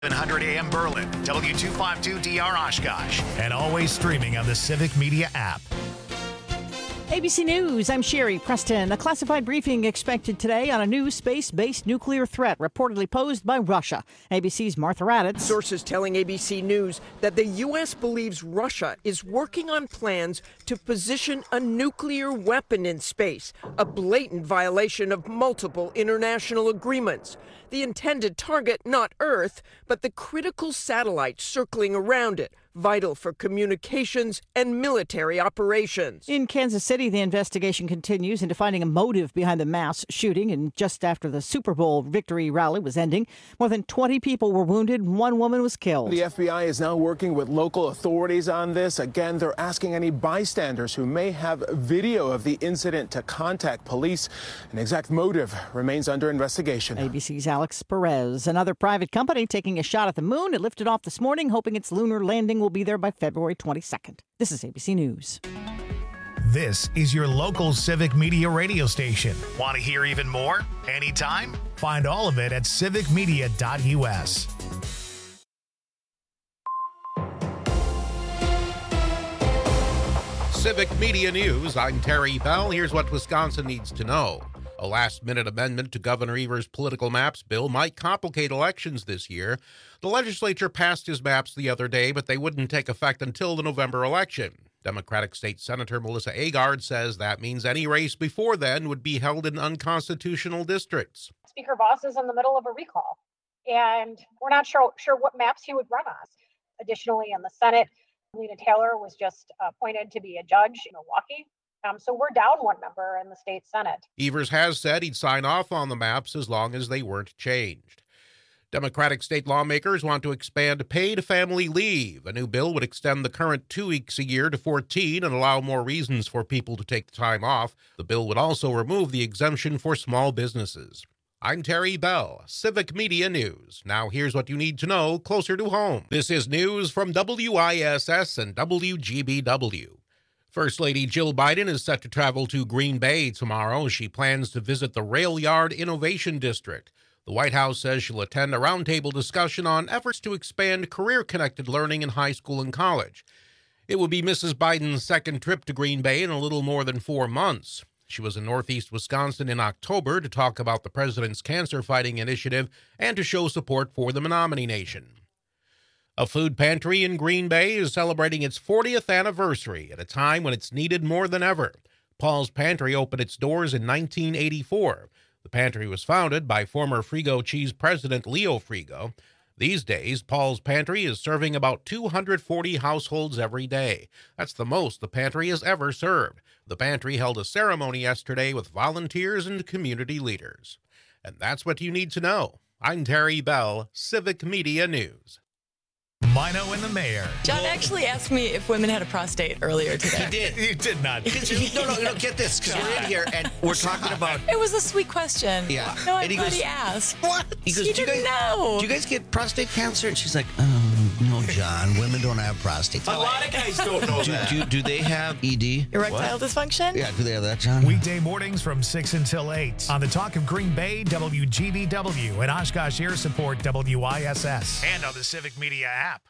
700 AM Berlin, W252DR Oshkosh, and always streaming on the Civic Media app. ABC News, I'm Sherry Preston. A classified briefing expected today on a new space-based nuclear threat reportedly posed by Russia. ABC's Martha Raddatz. Sources telling ABC News that the U.S. believes Russia is working on plans to position a nuclear weapon in space, a blatant violation of multiple international agreements. The intended target, not Earth, but the critical satellites circling around it, vital for communications and military operations. In Kansas City, the investigation continues into finding a motive behind the mass shooting. And just after the Super Bowl victory rally was ending, more than 20 people were wounded and one woman was killed. The FBI is now working with local authorities on this. Again, they're asking any bystanders who may have video of the incident to contact police. An exact motive remains under investigation. ABC's Alex Perez. Another private company taking a shot at the moon. It lifted off this morning, hoping its lunar landing will be there by February 22nd. This is ABC News. This is your local Civic Media radio station. Want to hear even more? Anytime? Find all of it at civicmedia.us. Civic Media News, I'm Terry Bell. Here's what Wisconsin needs to know. A last-minute amendment to Governor Evers' political maps bill might complicate elections this year. The legislature passed his maps the other day, but they wouldn't take effect until the November election. Democratic State Senator Melissa Agard says that means any race before then would be held in unconstitutional districts. Speaker Voss is in the middle of a recall, and we're not sure what maps he would run on. Additionally, in the Senate, Lena Taylor was just appointed to be a judge in Milwaukee. So we're down one member in the state Senate. Evers has said he'd sign off on the maps as long as they weren't changed. Democratic state lawmakers want to expand paid family leave. A new bill would extend the current 2 weeks a year to 14 and allow more reasons for people to take the time off. The bill would also remove the exemption for small businesses. I'm Terry Bell, Civic Media News. Now here's what you need to know closer to home. This is news from WISS and WGBW. First Lady Jill Biden is set to travel to Green Bay tomorrow. She plans to visit the Rail Yard Innovation District. The White House says she'll attend a roundtable discussion on efforts to expand career-connected learning in high school and college. It will be Mrs. Biden's second trip to Green Bay in a little more than 4 months. She was in Northeast Wisconsin in October to talk about the president's cancer-fighting initiative and to show support for the Menominee Nation. A food pantry in Green Bay is celebrating its 40th anniversary at a time when it's needed more than ever. Paul's Pantry opened its doors in 1984. The pantry was founded by former Frigo Cheese president Leo Frigo. These days, Paul's Pantry is serving about 240 households every day. That's the most the pantry has ever served. The pantry held a ceremony yesterday with volunteers and community leaders. And that's what you need to know. I'm Terry Bell, Civic Media News. Mino and the Mayor. John actually asked me if women had a prostate earlier today. He did. You did not. No, get this, because we're in here and we're talking about... It was a sweet question. Yeah. No, And he goes, he asked. What? He goes, He didn't know. Do you guys get prostate cancer? And she's like, oh, no, John, women don't have prostate. A lot of guys don't know that. Do they have ED? Erectile dysfunction? Yeah, do they have that, John? Weekday mornings from 6 until 8 on the Talk of Green Bay, WGBW, and Oshkosh Air Support, WISS, and on the Civic Media app.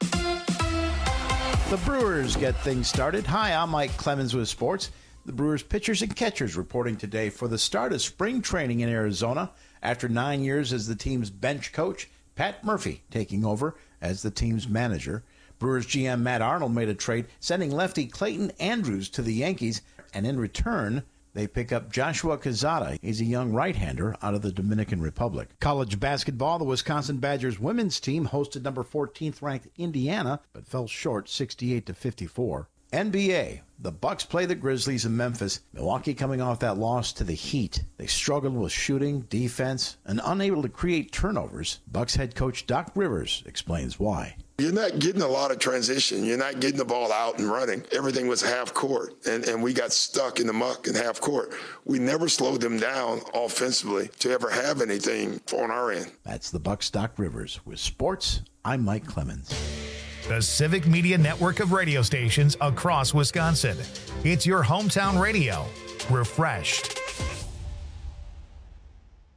The Brewers get things started. Hi, I'm Mike Clemens with sports. The Brewers pitchers and catchers reporting today for the start of spring training in Arizona. After 9 years as the team's bench coach, Pat Murphy taking over as the team's manager. Brewers GM Matt Arnold made a trade, sending lefty Clayton Andrews to the Yankees, and in return, they pick up Joshua Quezada. He's a young right-hander out of the Dominican Republic. College basketball, the Wisconsin Badgers women's team hosted number 14th ranked Indiana, but fell short 68-54. NBA, the Bucks play the Grizzlies in Memphis. Milwaukee coming off that loss to the Heat. They struggled with shooting, defense, and unable to create turnovers. Bucks head coach Doc Rivers explains why. You're not getting a lot of transition. You're not getting the ball out and running. Everything was half court, and we got stuck in the muck in half court. We never slowed them down offensively to ever have anything on our end. That's the Bucks' Doc Rivers. With sports, I'm Mike Clemens. The Civic Media network of radio stations across Wisconsin. It's your hometown radio. Refreshed.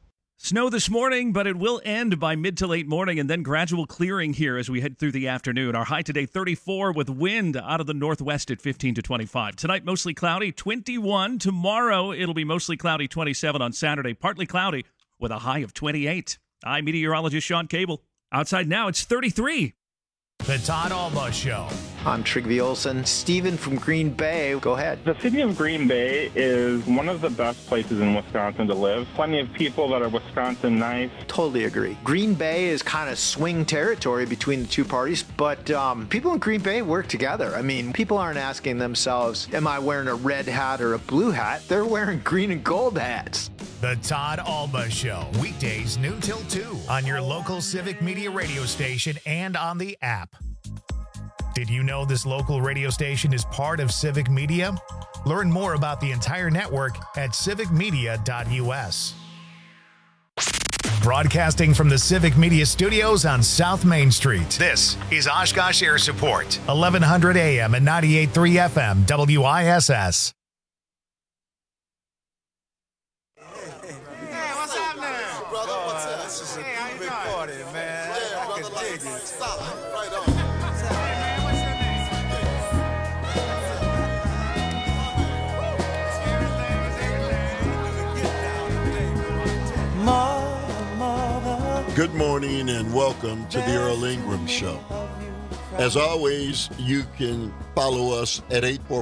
Snow this morning, but it will end by mid to late morning and then gradual clearing here as we head through the afternoon. Our high today, 34 with wind out of the northwest at 15 to 25. Tonight, mostly cloudy, 21. Tomorrow, it'll be mostly cloudy, 27 on Saturday. Partly cloudy with a high of 28. I'm meteorologist Sean Cable. Outside now, it's 33. The Todd Alba Show. I'm Trygve Olsen. Steven from Green Bay, go ahead. The city of Green Bay is one of the best places in Wisconsin to live. Plenty of people that are Wisconsin nice. Totally agree. Green Bay is kind of swing territory between the two parties, but people in Green Bay work together. I mean, people aren't asking themselves, am I wearing a red hat or a blue hat? They're wearing green and gold hats. The Todd Alba Show, weekdays noon till 2 on your local Civic Media radio station and on the app. Did you know this local radio station is part of Civic Media? Learn more about the entire network at civicmedia.us. Broadcasting from the Civic Media Studios on South Main Street, this is Oshkosh Air Support, 1100 AM and 98.3 FM, WISS. Good morning and welcome to the Earl Ingram Show. As always, you can follow us at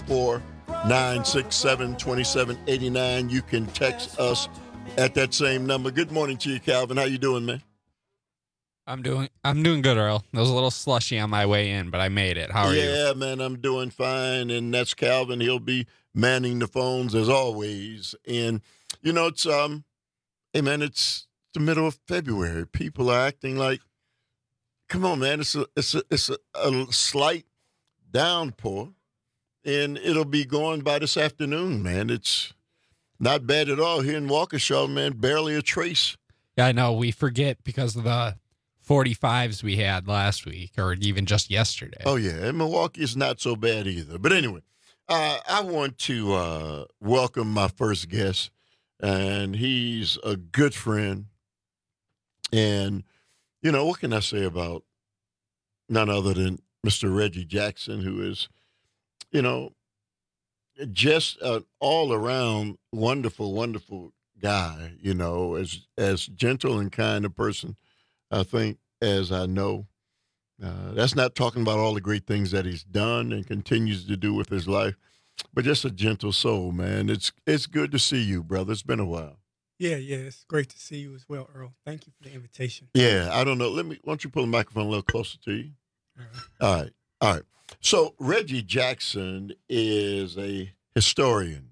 844-967-2789. You can text us at that same number. Good morning to you, Calvin. How you doing, man? I'm doing good, Earl. It was a little slushy on my way in, but I made it. How are you? Yeah, man, I'm doing fine. And that's Calvin. He'll be manning the phones as always. And, you know, it's, hey, man, it's the middle of February. People are acting like, come on, man, it's a slight downpour, and it'll be going by this afternoon, man. It's not bad at all here in Waukesha, man. Barely a trace. Yeah, I know. We forget because of the 45s we had last week or even just yesterday. Oh, yeah, and Milwaukee is not so bad either. But anyway, I want to welcome my first guest, and he's a good friend. And, you know, what can I say about none other than Mr. Reggie Jackson, who is, you know, just an all-around wonderful, wonderful guy, you know, as gentle and kind a person, I think, as I know. That's not talking about all the great things that he's done and continues to do with his life, but just a gentle soul, man. It's good to see you, brother. It's been a while. Yeah, it's great to see you as well, Earl. Thank you for the invitation. Yeah, I don't know. Why don't you pull the microphone a little closer to you? All right. So Reggie Jackson is a historian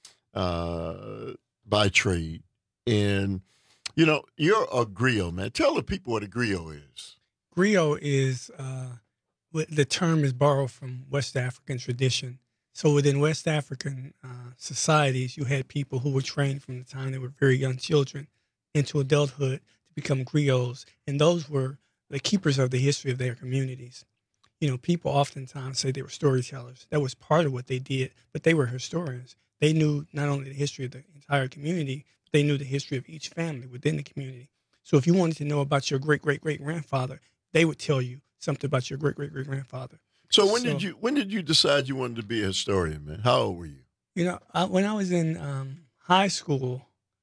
by trade. And, you know, you're a griot, man. Tell the people what a griot is. Griot is, the term is borrowed from West African tradition. So within West African societies, you had people who were trained from the time they were very young children into adulthood to become griots. And those were the keepers of the history of their communities. You know, people oftentimes say they were storytellers. That was part of what they did, but they were historians. They knew not only the history of the entire community, but they knew the history of each family within the community. So if you wanted to know about your great-great-great-grandfather, they would tell you something about your great-great-great-grandfather. So when did you decide you wanted to be a historian, man? How old were you? You know, when I was in high school,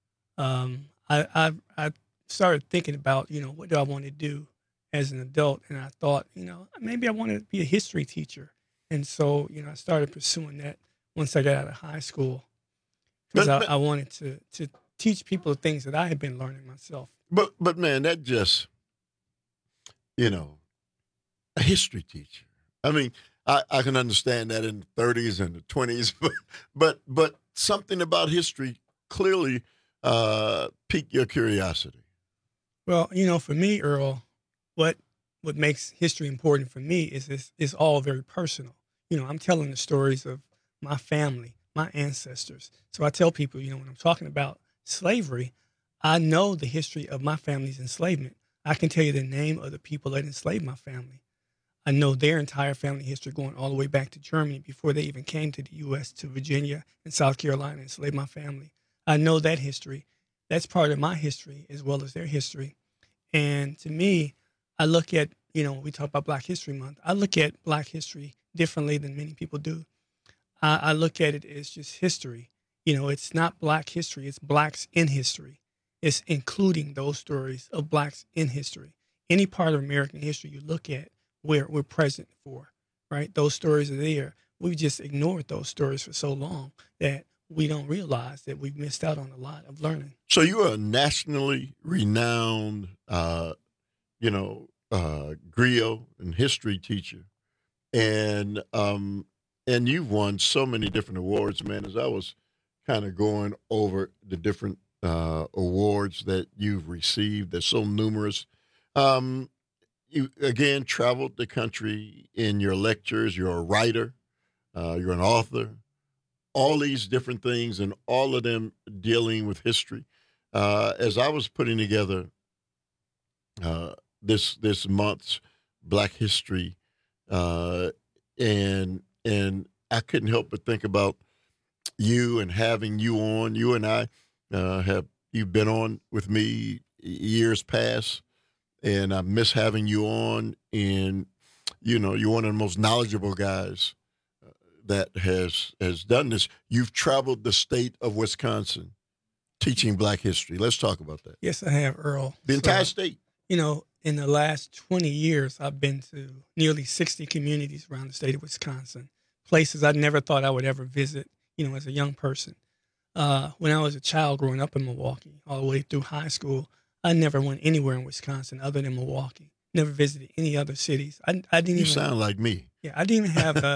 I started thinking about, you know, what do I want to do as an adult? And I thought, you know, maybe I want to be a history teacher. And so, you know, I started pursuing that once I got out of high school because I wanted to teach people the things that I had been learning myself. But man, that just, you know, a history teacher. I mean, I can understand that in the 30s and the 20s, but something about history clearly piqued your curiosity. Well, you know, for me, Earl, what makes history important for me is it's all very personal. You know, I'm telling the stories of my family, my ancestors. So I tell people, you know, when I'm talking about slavery, I know the history of my family's enslavement. I can tell you the name of the people that enslaved my family. I know their entire family history going all the way back to Germany before they even came to the U.S., to Virginia and South Carolina and enslaved my family. I know that history. that's part of my history as well as their history. And to me, I look at, when we talk about Black History Month, I look at Black history differently than many people do. I look at it as just history. It's not Black history, it's Blacks in history. It's including those stories of Blacks in history. Any part of American history you look at, we're present for, right? Those stories are there. We've just ignored those stories for so long that we don't realize that we've missed out on a lot of learning. So you are a nationally renowned, griot and history teacher, and you've won so many different awards, man. As I was kind of going over the different awards that you've received, they're so numerous. You again traveled the country in your lectures. You're a writer, you're an author. All these different things, and all of them dealing with history. As I was putting together this month's Black History, and I couldn't help but think about you and having you on. You and I you've been on with me years past, and I miss having you on. And you're one of the most knowledgeable guys that has done this. You've traveled the state of Wisconsin teaching Black history. Let's talk about that. Yes, I have, Earl. The entire state. In the last 20 years, I've been to nearly 60 communities around the state of Wisconsin, places I never thought I would ever visit, as a young person. When I was a child growing up in Milwaukee, all the way through high school, I never went anywhere in Wisconsin other than Milwaukee. Never visited any other cities. I didn't. You sound like me. Yeah, I didn't even have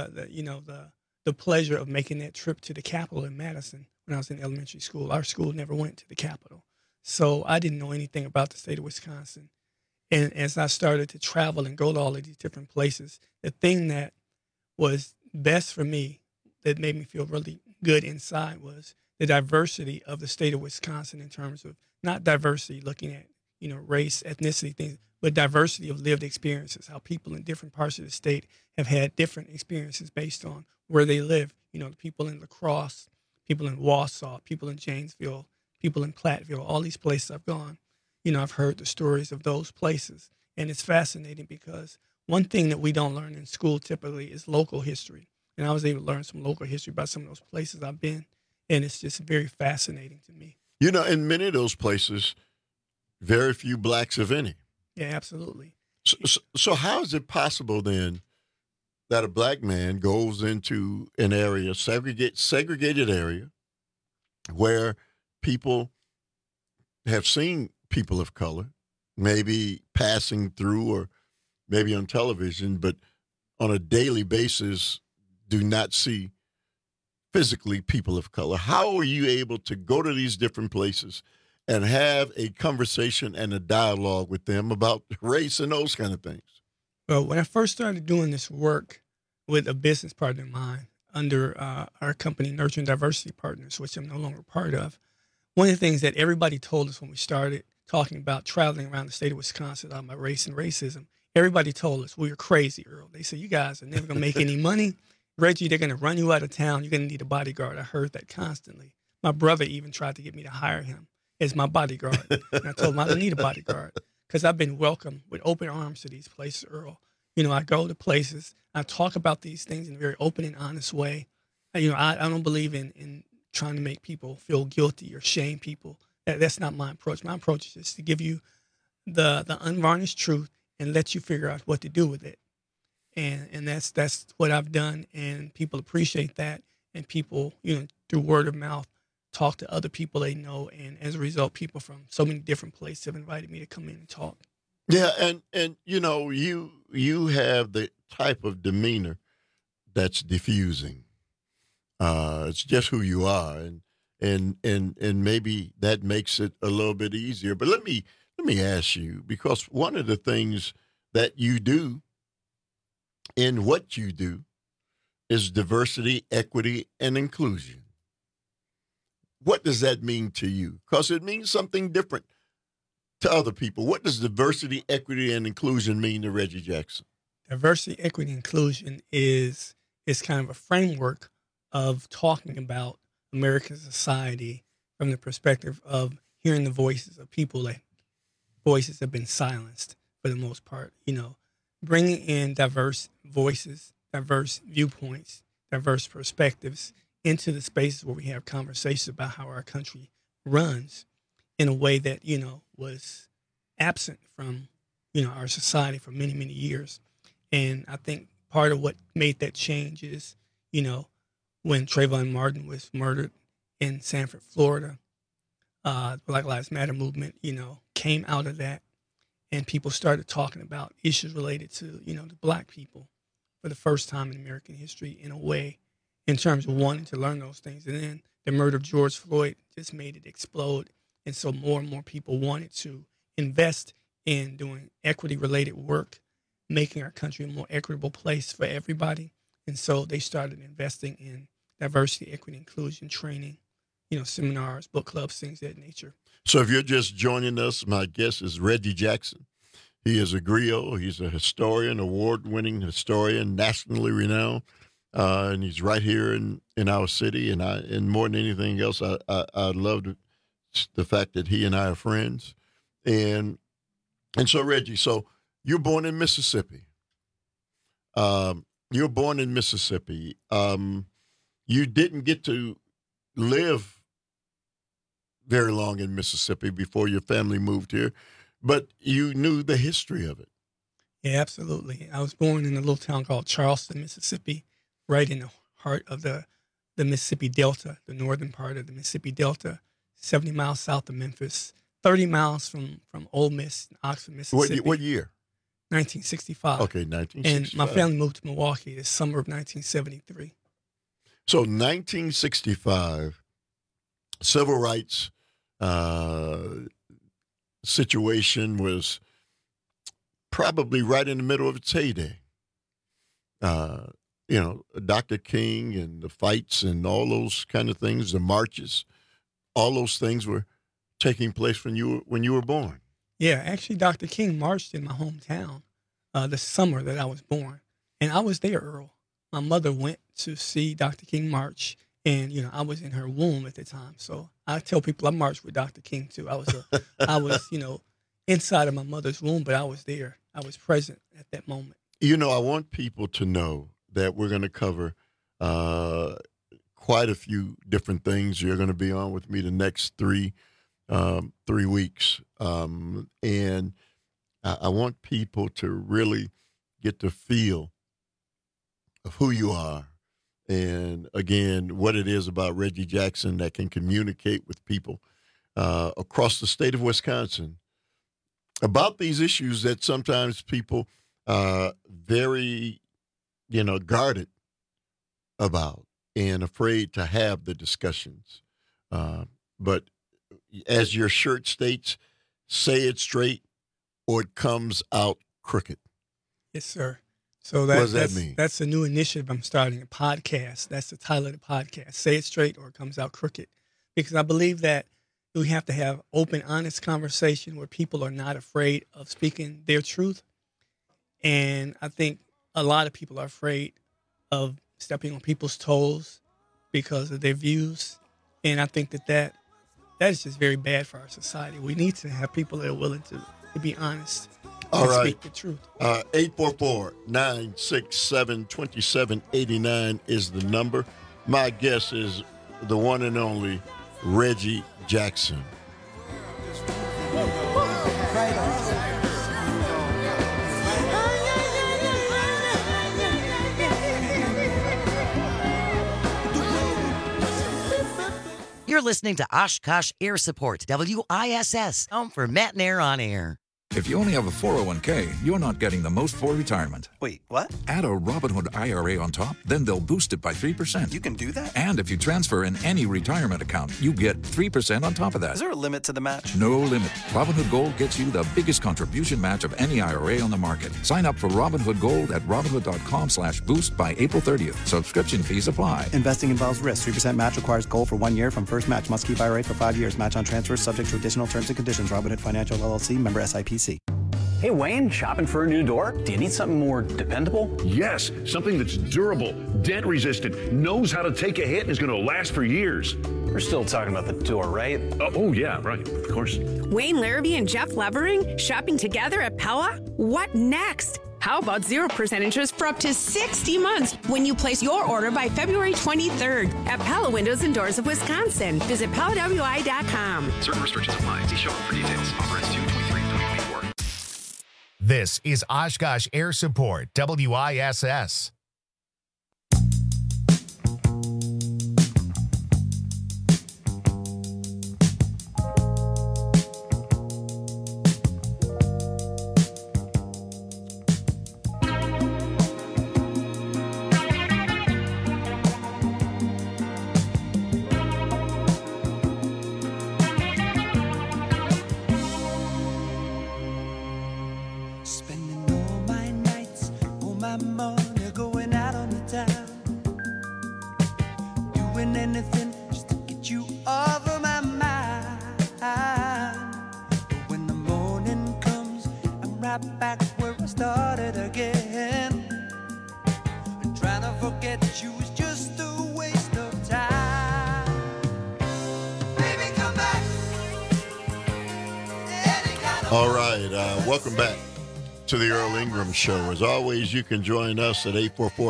the pleasure of making that trip to the Capitol in Madison when I was in elementary school. Our school never went to the Capitol. So I didn't know anything about the state of Wisconsin. And as I started to travel and go to all of these different places, the thing that was best for me, that made me feel really good inside, was the diversity of the state of Wisconsin in terms of not diversity looking at, race, ethnicity, things, but diversity of lived experiences, how people in different parts of the state have had different experiences based on where they live. The people in La Crosse, people in Wausau, people in Janesville, people in Platteville, all these places I've gone. I've heard the stories of those places. And it's fascinating because one thing that we don't learn in school typically is local history. And I was able to learn some local history about some of those places I've been. And it's just very fascinating to me. In many of those places, very few Blacks, if any. Yeah, absolutely. So how is it possible then that a Black man goes into an area, segregated area, where people have seen people of color, maybe passing through or maybe on television, but on a daily basis do not see physically people of color? How are you able to go to these different places and have a conversation and a dialogue with them about race and those kind of things? Well, when I first started doing this work with a business partner of mine under our company, Nurturing Diversity Partners, which I'm no longer part of, one of the things that everybody told us when we started talking about traveling around the state of Wisconsin about race and racism, everybody told us we were crazy, Earl. They said, you guys are never going to make any money. Reggie, they're going to run you out of town. You're going to need a bodyguard. I heard that constantly. My brother even tried to get me to hire him as my bodyguard. And I told him I don't need a bodyguard because I've been welcomed with open arms to these places, Earl. I go to places, I talk about these things in a very open and honest way. I don't believe in trying to make people feel guilty or shame people. That's not my approach. My approach is just to give you the unvarnished truth and let you figure out what to do with it. And that's what I've done, and people appreciate that. And people, through word of mouth, talk to other people they know, and as a result, people from so many different places have invited me to come in and talk. Yeah, and you have the type of demeanor that's diffusing. It's just who you are, and maybe that makes it a little bit easier. But let me ask you, because one of the things that you do in what you do is diversity, equity, and inclusion. What does that mean to you? Because it means something different to other people. What does diversity, equity, and inclusion mean to Reggie Jackson? Diversity, equity, and inclusion is kind of a framework of talking about American society from the perspective of hearing the voices of people that voices have been silenced for the most part. Bringing in diverse voices, diverse viewpoints, diverse perspectives into the spaces where we have conversations about how our country runs in a way that, was absent from, our society for many, many years. And I think part of what made that change is, when Trayvon Martin was murdered in Sanford, Florida, the Black Lives Matter movement, came out of that, and people started talking about issues related to, the Black people for the first time in American history in a way, in terms of wanting to learn those things. And then the murder of George Floyd just made it explode. And so more and more people wanted to invest in doing equity-related work, making our country a more equitable place for everybody. And so they started investing in diversity, equity, inclusion training, seminars, book clubs, things of that nature. So if you're just joining us, my guest is Reggie Jackson. He is a griot. He's a historian, award-winning historian, nationally renowned, and he's right here in our city. And more than anything else, I love the fact that he and I are friends. And so, Reggie, you're born in Mississippi. You didn't get to live very long in Mississippi before your family moved here, but you knew the history of it. Yeah, absolutely. I was born in a little town called Charleston, Mississippi, right in the heart of the Mississippi Delta, the northern part of the Mississippi Delta, 70 miles south of Memphis, 30 miles from Ole Miss, Oxford, Mississippi. What year? 1965. Okay, 1965. And my family moved to Milwaukee the summer of 1973. So 1965, civil rights situation was probably right in the middle of its heyday. Dr. King and the fights and all those kind of things, the marches, all those things were taking place when you were born. Yeah, actually, Dr. King marched in my hometown the summer that I was born, and I was there, Earl. My mother went to see Dr. King march, and I was in her womb at the time. So I tell people I marched with Dr. King too. I was inside of my mother's womb, but I was there. I was present at that moment. I want people to know that we're going to cover quite a few different things. You're going to be on with me the next 3 weeks. And I want people to really get the feel of who you are. And again, what it is about Reggie Jackson that can communicate with people across the state of Wisconsin about these issues that sometimes people are very, guarded about and afraid to have the discussions. But as your shirt states, say it straight or it comes out crooked. Yes, sir. So what does that mean? That's a new initiative I'm starting, a podcast. That's the title of the podcast, Say It Straight or It Comes Out Crooked. Because I believe that we have to have open, honest conversation where people are not afraid of speaking their truth. And I think a lot of people are afraid of stepping on people's toes because of their views. And I think that is just very bad for our society. We need to have people that are willing to be honest. All right. Speak the truth. 844-967-2789 is the number. My guest is the one and only Reggie Jackson. You're listening to Oshkosh Air Support, WISS, home for Matt and Air on Air. If you only have a 401k, you're not getting the most for retirement. Wait, what? Add a Robinhood IRA on top, then they'll boost it by 3%. You can do that? And if you transfer in any retirement account, you get 3% on top of that. Is there a limit to the match? No limit. Robinhood Gold gets you the biggest contribution match of any IRA on the market. Sign up for Robinhood Gold at Robinhood.com/boost by April 30th. Subscription fees apply. Investing involves risk. 3% match requires gold for 1 year from first match. Must keep IRA for 5 years. Match on transfers subject to additional terms and conditions. Robinhood Financial LLC, member SIPC. Hey, Wayne, shopping for a new door? Do you need something more dependable? Yes, something that's durable, dent resistant, knows how to take a hit, and is going to last for years. We're still talking about the door, right? Oh, yeah, right. Of course. Wayne Larrabee and Jeff Levering shopping together at Pella? What next? How about 0% interest for up to 60 months when you place your order by February 23rd at Pella Windows and Doors of Wisconsin. Visit PellaWI.com. Certain restrictions apply. See showroom for details. Offer ends 2/23/2024. This is Oshkosh Air Support, WISS. All right, welcome back to the Earl Ingram Show. As always, you can join us at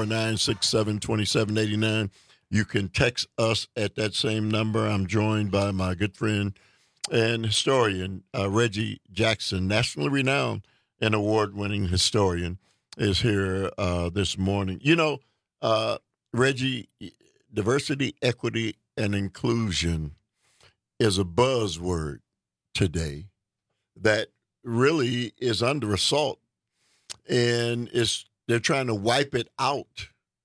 844-967-2789. You can text us at that same number. I'm joined by my good friend and historian, Reggie Jackson, nationally renowned and award-winning historian, is here this morning. You know, Reggie, diversity, equity, and inclusion is a buzzword today that really is under assault, and they're trying to wipe it out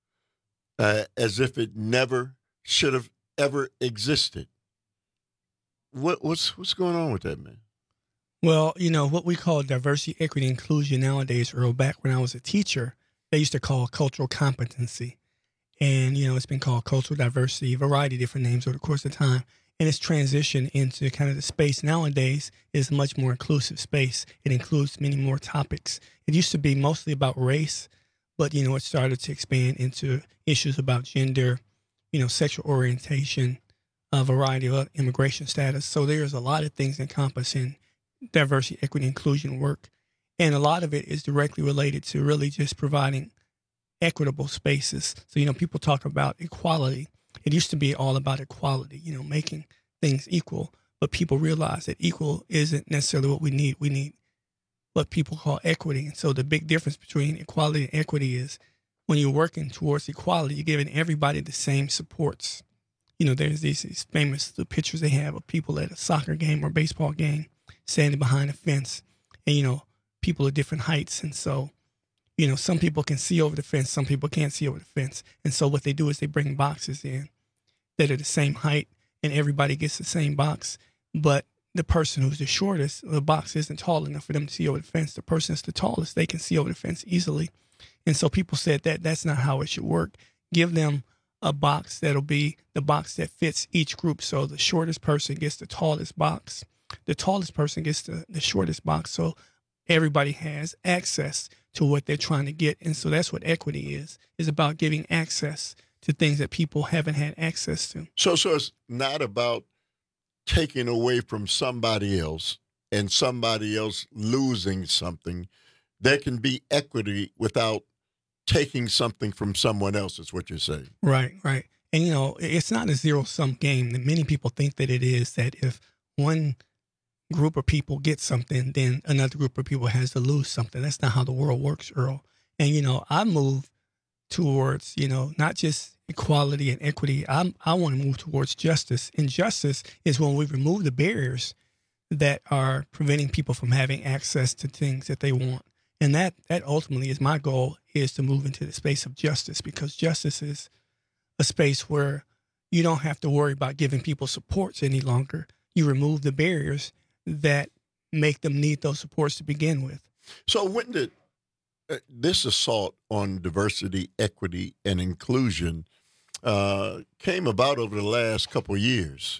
as if it never should have ever existed. What's going on with that, man? Well, you know, what we call diversity, equity, inclusion nowadays, Earl, back when I was a teacher, they used to call cultural competency. And, you know, it's been called cultural diversity, a variety of different names over the course of time. And it's transitioned into kind of the space nowadays is a much more inclusive space. It includes many more topics. It used to be mostly about race, but, you know, it started to expand into issues about gender, you know, sexual orientation, a variety of immigration status. So there's a lot of things encompassed in diversity, equity, inclusion work. And a lot of it is directly related to really just providing equitable spaces. So, you know, people talk about equality. It used to be all about equality, you know, making things equal, but people realize that equal isn't necessarily what we need. We need what people call equity. And so the big difference between equality and equity is when you're working towards equality, you're giving everybody the same supports. You know, there's these famous pictures they have of people at a soccer game or baseball game standing behind a fence, and, you know, people of different heights. And so, you know, some people can see over the fence, some people can't see over the fence. And so what they do is they bring boxes in that are the same height, and everybody gets the same box. But the person who's the shortest, the box isn't tall enough for them to see over the fence. The person that's the tallest, they can see over the fence easily. And so people said that that's not how it should work. Give them a box that'll be the box that fits each group. So the shortest person gets the tallest box. The tallest person gets the shortest box. So everybody has access to what they're trying to get. And so that's what equity is about giving access to things that people haven't had access to. So it's not about taking away from somebody else and somebody else losing something. There can be equity without taking something from someone else, is what you're saying. Right. And, you know, it's not a zero-sum game that many people think that it is, that if one group of people get something, then another group of people has to lose something. That's not how the world works, Earl. And, you know, I move towards, you know, not just equality and equity. I want to move towards justice. And justice is when we remove the barriers that are preventing people from having access to things that they want. And that ultimately is my goal, is to move into the space of justice, because justice is a space where you don't have to worry about giving people supports any longer. You remove the barriers that make them need those supports to begin with. So when did this assault on diversity, equity, and inclusion came about over the last couple of years?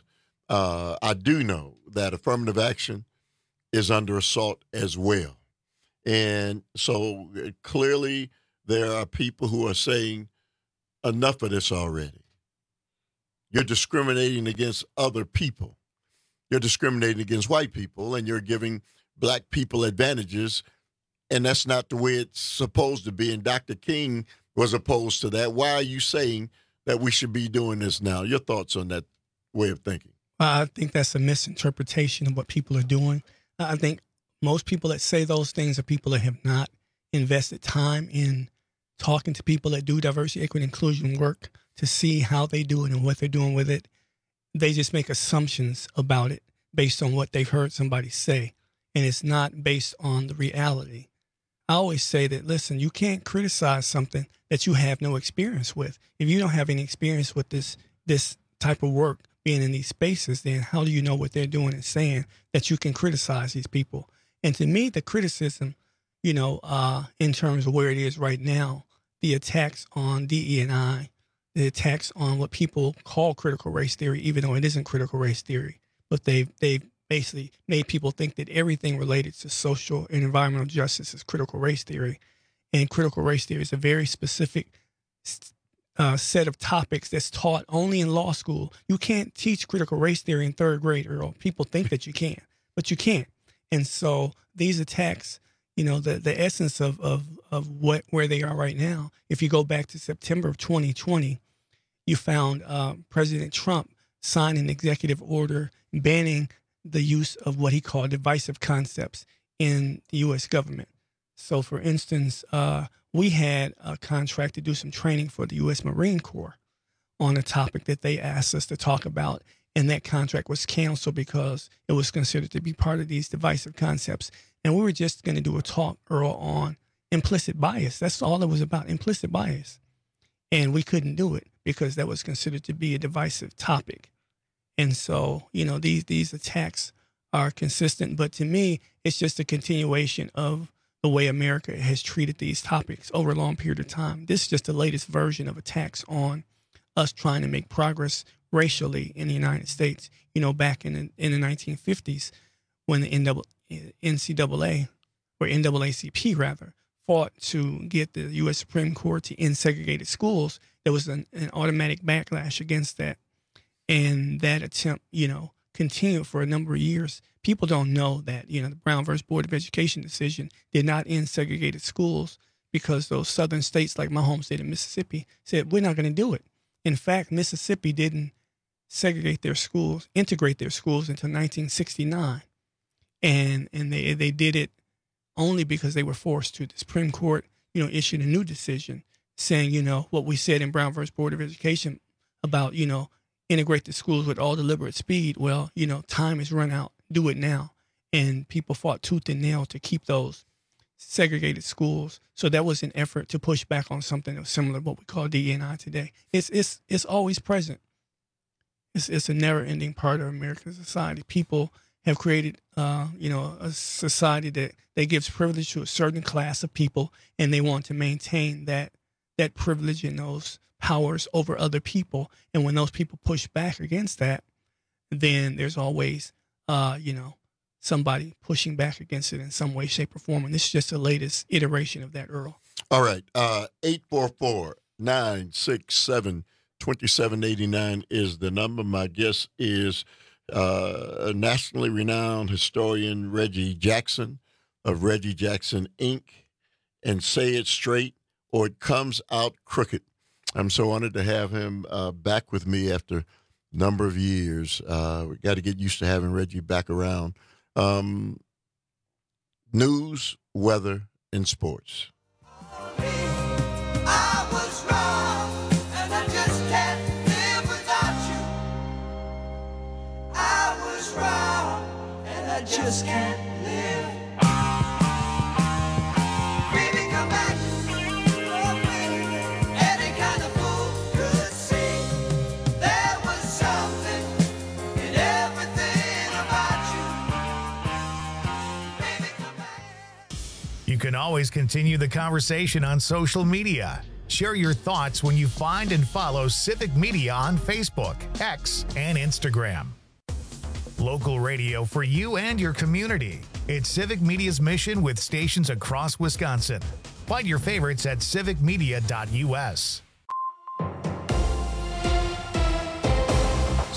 I do know that affirmative action is under assault as well. And so clearly there are people who are saying enough of this already. you're discriminating against other people. You're discriminating against white people, and you're giving black people advantages, and that's not the way it's supposed to be. And Dr. King was opposed to that. Why are you saying that we should be doing this now? Your thoughts on that way of thinking? I think that's a misinterpretation of what people are doing. I think most people that say those things are people that have not invested time in talking to people that do diversity, equity, inclusion work to see how they do it and what they're doing with it. They just make assumptions about it based on what they've heard somebody say, and it's not based on the reality. I always say that, listen, you can't criticize something that you have no experience with. If you don't have any experience with this type of work, being in these spaces, then how do you know what they're doing and saying that you can criticize these people? And to me, the criticism, in terms of where it is right now, the attacks on DE&I, the attacks on what people call critical race theory, even though it isn't critical race theory, but they've basically made people think that everything related to social and environmental justice is critical race theory. And critical race theory is a very specific set of topics that's taught only in law school. You can't teach critical race theory in third grade, Earl. People think that you can, but you can't. And so these attacks, the essence of where they are right now, if you go back to September of 2020, you found President Trump sign an executive order banning the use of what he called divisive concepts in the U.S. government. So, for instance, we had a contract to do some training for the U.S. Marine Corps on a topic that they asked us to talk about, and that contract was canceled because it was considered to be part of these divisive concepts. And we were just going to do a talk, Earl, on implicit bias. That's all it was about, implicit bias. And we couldn't do it because that was considered to be a divisive topic. And so, these attacks are consistent. But to me, it's just a continuation of the way America has treated these topics over a long period of time. This is just the latest version of attacks on us trying to make progress racially in the United States. Back in the 1950s, when the NCAA, or NAACP rather, fought to get the U.S. Supreme Court to end segregated schools, there was an automatic backlash against that. And that attempt, continued for a number of years. People don't know that, the Brown versus Board of Education decision did not end segregated schools because those southern states, like my home state of Mississippi, said, we're not going to do it. In fact, Mississippi didn't integrate their schools until 1969. And they did it only because they were forced to. The Supreme Court, issued a new decision saying, what we said in Brown versus Board of Education about, integrate the schools with all deliberate speed. Well, time has run out. Do it now. And people fought tooth and nail to keep those segregated schools. So that was an effort to push back on something that was similar to what we call DE&I today. It's always present. It's a never-ending part of American society. People have created, a society that gives privilege to a certain class of people, and they want to maintain that privilege and those powers over other people. And when those people push back against that, then there's always, somebody pushing back against it in some way, shape, or form. And this is just the latest iteration of that, Earl. All right. 844-967-2789 is the number. My guest is a nationally renowned historian, Reggie Jackson of Reggie Jackson, Inc., and Say It Straight or It Comes Out Crooked. I'm so honored to have him back with me after a number of years. We got to get used to having Reggie back around. News, weather, and sports. I was wrong, and I just can't live without you. I was wrong, and I just can't live. Baby, come back. Oh, baby. Any kind of fool could see there was something in everything about you. Baby, come back. You can always continue the conversation on social media. Share your thoughts when you find and follow Civic Media on Facebook, X, and Instagram. Local radio for you and your community. It's Civic Media's mission with stations across Wisconsin. Find your favorites at civicmedia.us.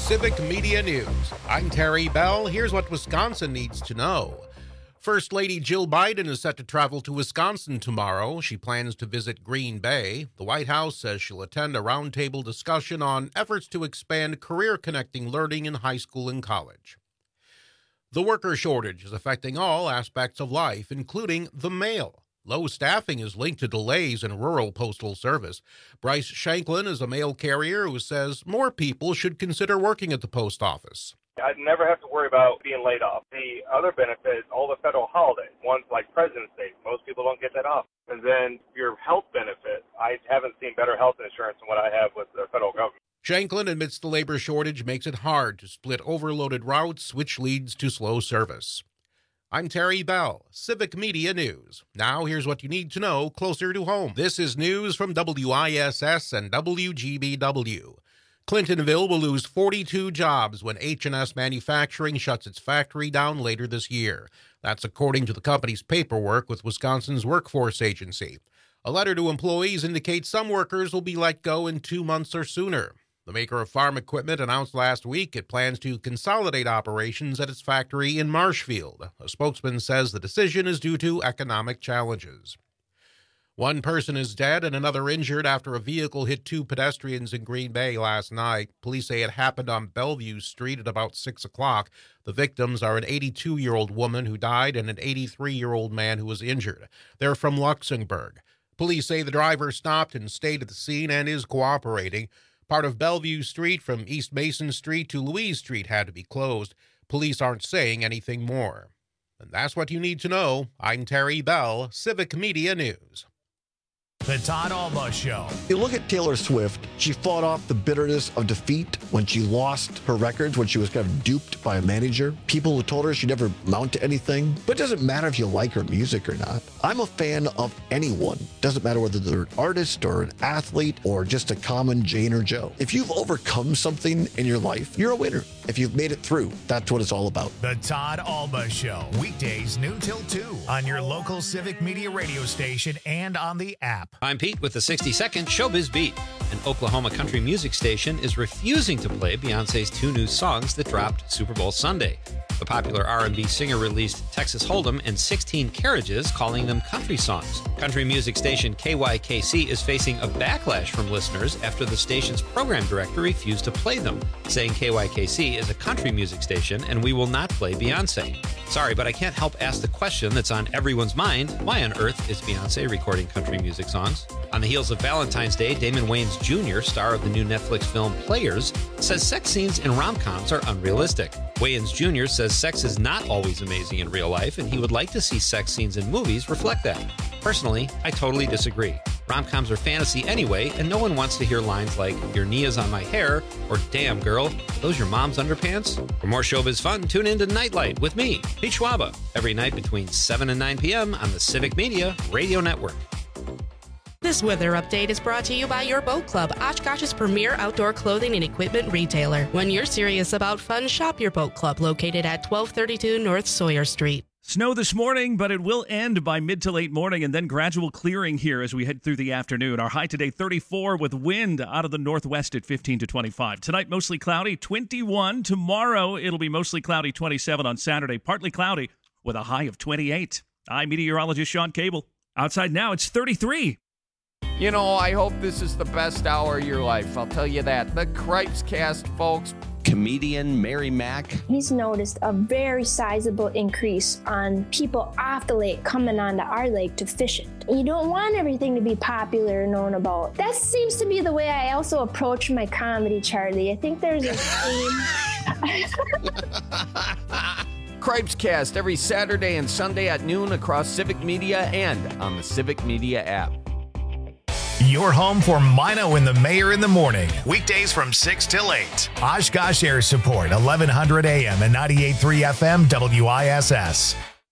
Civic Media News. I'm Terry Bell. Here's what Wisconsin needs to know. First Lady Jill Biden is set to travel to Wisconsin tomorrow. She plans to visit Green Bay. The White House says she'll attend a roundtable discussion on efforts to expand career-connecting learning in high school and college. The worker shortage is affecting all aspects of life, including the mail. Low staffing is linked to delays in rural postal service. Bryce Shanklin is a mail carrier who says more people should consider working at the post office. I'd never have to worry about being laid off. The other benefit is all the federal holidays, ones like President's Day. Most people don't get that off. And then your health benefit, I haven't seen better health insurance than what I have with the federal government. Shanklin admits the labor shortage makes it hard to split overloaded routes, which leads to slow service. I'm Terry Bell, Civic Media News. Now here's what you need to know closer to home. This is news from WISS and WGBW. Clintonville will lose 42 jobs when H&S Manufacturing shuts its factory down later this year. That's according to the company's paperwork with Wisconsin's Workforce Agency. A letter to employees indicates some workers will be let go in 2 months or sooner. The maker of farm equipment announced last week it plans to consolidate operations at its factory in Marshfield. A spokesman says the decision is due to economic challenges. One person is dead and another injured after a vehicle hit two pedestrians in Green Bay last night. Police say it happened on Bellevue Street at about 6 o'clock. The victims are an 82-year-old woman who died and an 83-year-old man who was injured. They're from Luxembourg. Police say the driver stopped and stayed at the scene and is cooperating. Part of Bellevue Street from East Mason Street to Louise Street had to be closed. Police aren't saying anything more. And that's what you need to know. I'm Terry Bell, Civic Media News. The Todd Alba Show. You look at Taylor Swift, she fought off the bitterness of defeat when she lost her records, when she was kind of duped by a manager. People who told her she'd never amount to anything. But it doesn't matter if you like her music or not. I'm a fan of anyone. Doesn't matter whether they're an artist or an athlete or just a common Jane or Joe. If you've overcome something in your life, you're a winner. If you've made it through, that's what it's all about. The Todd Alba Show. Weekdays noon till 2 on your local Civic Media radio station and on the app. I'm Pete with the 60-second Showbiz Beat. An Oklahoma country music station is refusing to play Beyonce's two new songs that dropped Super Bowl Sunday. The popular R&B singer released Texas Hold'em and 16 Carriages, calling them country songs. Country music station KYKC is facing a backlash from listeners after the station's program director refused to play them, saying KYKC is a country music station and we will not play Beyonce. Sorry, but I can't help ask the question that's on everyone's mind. Why on earth is Beyonce recording country music songs? On the heels of Valentine's Day, Damon Wayans Jr., star of the new Netflix film Players, says sex scenes in rom-coms are unrealistic. Wayans Jr. says sex is not always amazing in real life, and he would like to see sex scenes in movies reflect that. Personally, I totally disagree. Rom-coms are fantasy anyway, and no one wants to hear lines like, "Your knee is on my hair," or "Damn, girl, are those your mom's underpants?" For more showbiz fun, tune in to Nightlight with me, Pete Schwaba, every night between 7 and 9 p.m. on the Civic Media Radio Network. This weather update is brought to you by your Boat Club, Oshkosh's premier outdoor clothing and equipment retailer. When you're serious about fun, shop your Boat Club, located at 1232 North Sawyer Street. Snow this morning, but it will end by mid to late morning and then gradual clearing here as we head through the afternoon. Our high today, 34, with wind out of the northwest at 15 to 25. Tonight, mostly cloudy, 21. Tomorrow, it'll be mostly cloudy, 27 on Saturday. Partly cloudy with a high of 28. I'm meteorologist Sean Cable. Outside now, it's 33. You know, I hope this is the best hour of your life. I'll tell you that. The Cripes Cast, folks. Comedian Mary Mack. He's noticed a very sizable increase on people off the lake coming onto our lake to fish it. You don't want everything to be popular and known about. That seems to be the way I also approach my comedy, Charlie. I think there's a theme. Cripes Cast every Saturday and Sunday at noon across Civic Media and on the Civic Media app. Your home for Mino and the Mayor in the morning. Weekdays from 6 till 8. Oshkosh Air Support, 1100 AM and 98.3 FM WISS.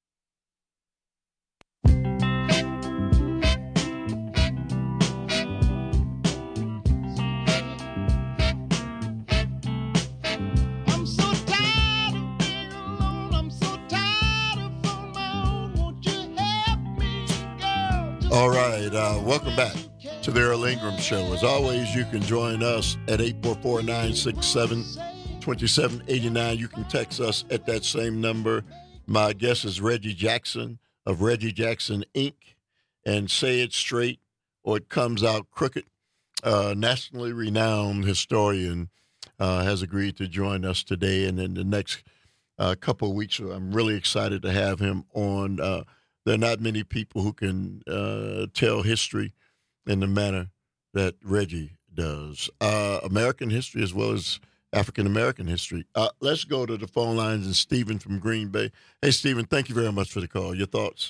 All right, welcome back to the Earl Ingram Show. As always, you can join us at 844-967-2920. 617-760-2789. You can text us at that same number. My guest is Reggie Jackson of Reggie Jackson, Inc. And Say It Straight or It Comes Out Crooked. Nationally renowned historian has agreed to join us today. And in the next couple of weeks, I'm really excited to have him on. There are not many people who can tell history in the manner that Reggie does. American history as well as African-American history. Let's go to the phone lines and Stephen from Green Bay. Hey, Stephen, thank you very much for the call. Your thoughts?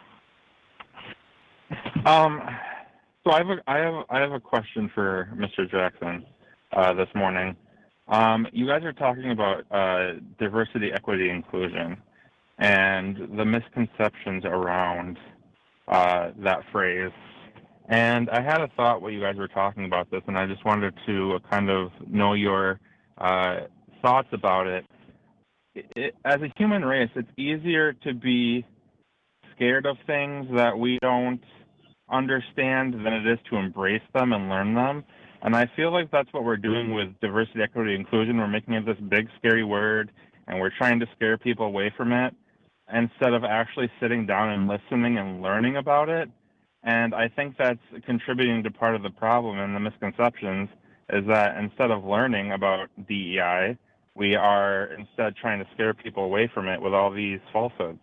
So I have a question for Mr. Jackson this morning. You guys are talking about diversity, equity, inclusion, and the misconceptions around that phrase. And I had a thought while you guys were talking about this, and I just wanted to kind of know your thoughts about it. As a human race, it's easier to be scared of things that we don't understand than it is to embrace them and learn them. And I feel like that's what we're doing with diversity, equity, inclusion. We're making it this big, scary word, and we're trying to scare people away from it instead of actually sitting down and listening and learning about it. And I think that's contributing to part of the problem and the misconceptions is that instead of learning about DEI, we are instead trying to scare people away from it with all these falsehoods.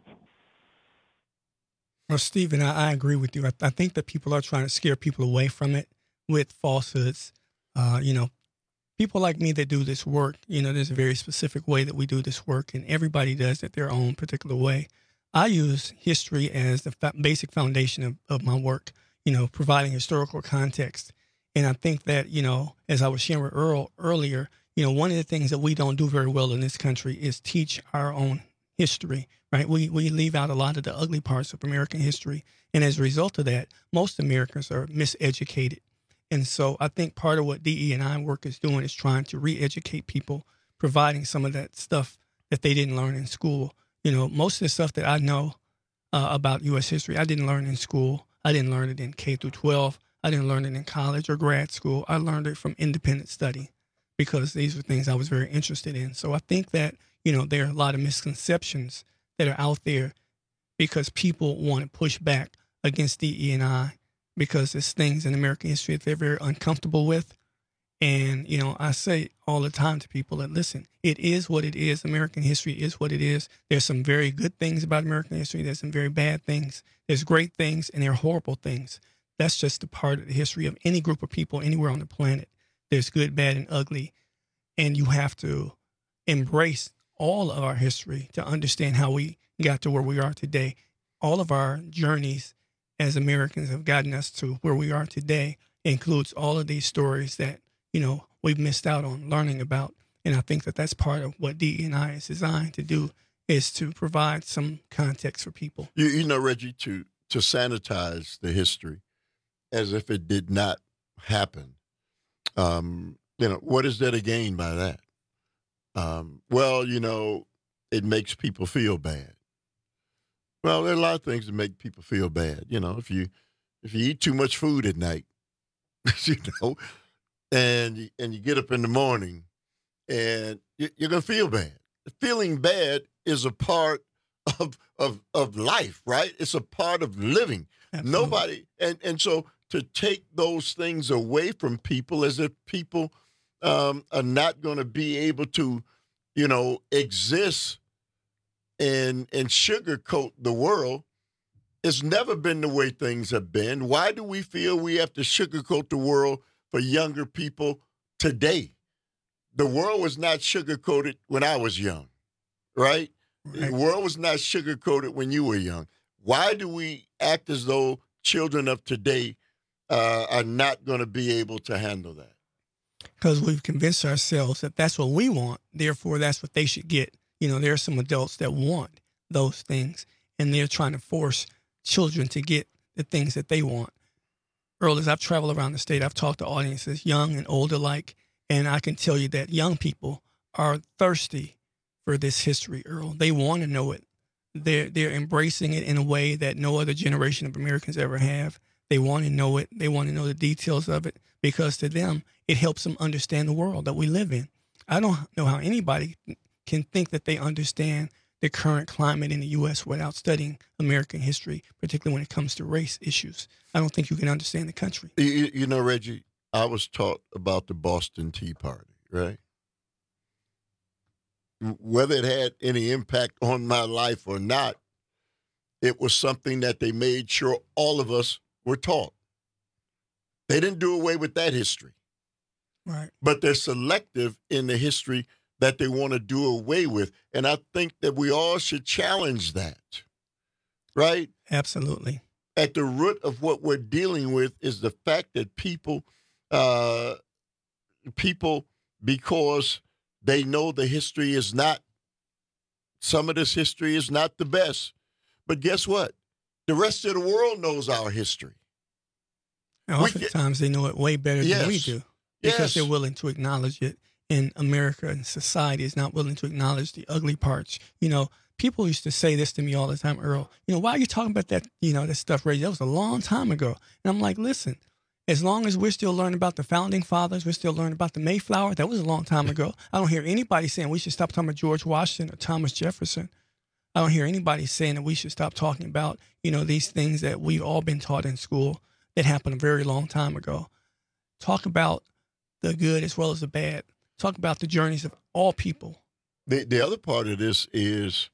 Well, Stephen, I agree with you. I think that people are trying to scare people away from it with falsehoods. People like me that do this work, there's a very specific way that we do this work, and everybody does it their own particular way. I use history as the basic foundation of my work, providing historical context. And I think that, as I was sharing with Earl earlier, one of the things that we don't do very well in this country is teach our own history, right? We leave out a lot of the ugly parts of American history. And as a result of that, most Americans are miseducated. And so I think part of what DE&I work is doing is trying to re-educate people, providing some of that stuff that they didn't learn in school. Most of the stuff that I know about U.S. history, I didn't learn in school. I didn't learn it in K through 12. I didn't learn it in college or grad school. I learned it from independent study because these were things I was very interested in. So I think that, there are a lot of misconceptions that are out there because people want to push back against DE&I because there's things in American history that they're very uncomfortable with. And, I say all the time to people that, listen, it is what it is. American history is what it is. There's some very good things about American history. There's some very bad things. There's great things and there are horrible things. That's just a part of the history of any group of people anywhere on the planet. There's good, bad, and ugly. And you have to embrace all of our history to understand how we got to where we are today. All of our journeys as Americans have gotten us to where we are today includes all of these stories that, we've missed out on learning about. And I think that that's part of what DE&I is designed to do, is to provide some context for people. Reggie, to sanitize the history as if it did not happen. What is there to gain by that? It makes people feel bad. Well, there are a lot of things that make people feel bad. If you eat too much food at night, and you get up in the morning, and you're gonna feel bad. Feeling bad is a part of life, right? It's a part of living. Absolutely. Nobody and so to take those things away from people as if people are not going to be able to, exist and sugarcoat the world. It's never been the way things have been. Why do we feel we have to sugarcoat the world for younger people today? The world was not sugarcoated when I was young, right? The world was not sugarcoated when you were young. Why do we act as though children of today are not going to be able to handle that? Because we've convinced ourselves that that's what we want. Therefore, that's what they should get. There are some adults that want those things, and they're trying to force children to get the things that they want. Earl, as I've traveled around the state, I've talked to audiences, young and old alike, and I can tell you that young people are thirsty for this history, Earl. They want to know it. They're embracing it in a way that no other generation of Americans ever have. They want to know it. They want to know the details of it because to them, it helps them understand the world that we live in. I don't know how anybody can think that they understand the current climate in the U.S. without studying American history, particularly when it comes to race issues. I don't think you can understand the country. You know, Reggie, I was taught about the Boston Tea Party, right? Whether it had any impact on my life or not, it was something that they made sure all of us were taught. They didn't do away with that history. Right. But they're selective in the history that they want to do away with. And I think that we all should challenge that, right? Absolutely. At the root of what we're dealing with is the fact that people, because they know the history is not, some of this history is not the best. But guess what? The rest of the world knows our history. And oftentimes they know it way better than we do because they're willing to acknowledge it. And America and society is not willing to acknowledge the ugly parts. You know, people used to say this to me all the time, Earl. You know, why are you talking about that, that stuff, Reggie? That was a long time ago. And I'm like, listen, as long as we're still learning about the founding fathers, we're still learning about the Mayflower, that was a long time ago. I don't hear anybody saying we should stop talking about George Washington or Thomas Jefferson. I don't hear anybody saying that we should stop talking about, these things that we've all been taught in school that happened a very long time ago. Talk about the good as well as the bad. Talk about the journeys of all people. The other part of this is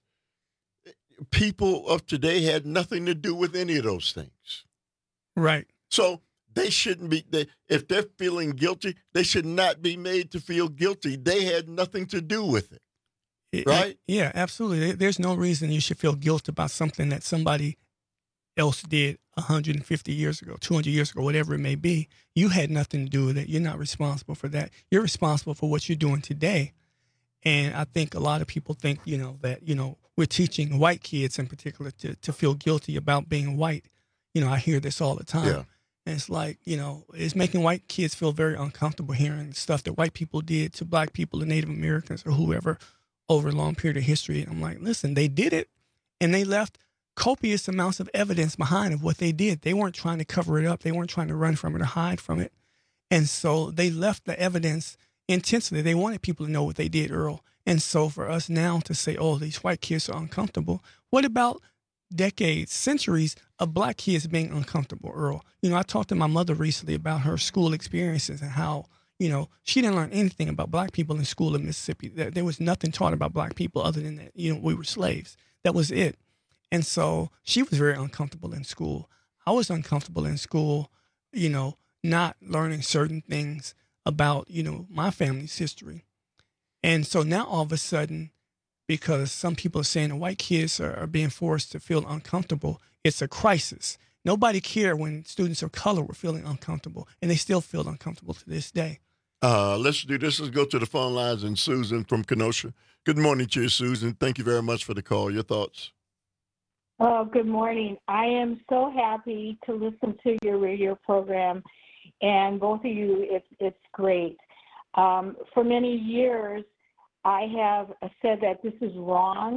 people of today had nothing to do with any of those things. Right. So they shouldn't be, if they're feeling guilty, they should not be made to feel guilty. They had nothing to do with it. Right? Yeah, absolutely. There's no reason you should feel guilt about something that somebody else did 150 years ago, 200 years ago, whatever it may be. You had nothing to do with it. You're not responsible for that. You're responsible for what you're doing today. And I think a lot of people think, that, we're teaching white kids in particular to feel guilty about being white. I hear this all the time. Yeah. And it's like, it's making white kids feel very uncomfortable hearing stuff that white people did to black people and Native Americans or whoever over a long period of history. And I'm like, listen, they did it and they left copious amounts of evidence behind of what they did. They weren't trying to cover it up. They weren't trying to run from it or hide from it. And so they left the evidence intentionally. They wanted people to know what they did, Earl. And so for us now to say, oh, these white kids are uncomfortable. What about decades, centuries of black kids being uncomfortable, Earl? I talked to my mother recently about her school experiences and how, she didn't learn anything about black people in school in Mississippi. There was nothing taught about black people other than that, we were slaves. That was it. And so she was very uncomfortable in school. I was uncomfortable in school, not learning certain things about, my family's history. And so now all of a sudden, because some people are saying the white kids are being forced to feel uncomfortable, it's a crisis. Nobody cared when students of color were feeling uncomfortable, and they still feel uncomfortable to this day. Let's do this. Let's go to the phone lines. And Susan from Kenosha. Good morning to you, Susan. Thank you very much for the call. Your thoughts? Oh, good morning. I am so happy to listen to your radio program, and both of you, it's great. For many years, I have said that this is wrong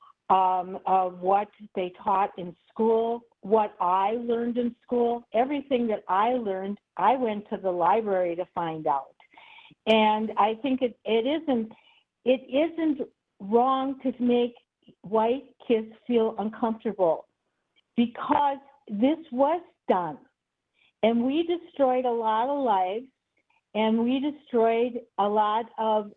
of what they taught in school, what I learned in school. Everything that I learned, I went to the library to find out. And I think it isn't wrong to make white kids feel uncomfortable because this was done. And we destroyed a lot of lives, and we destroyed a lot of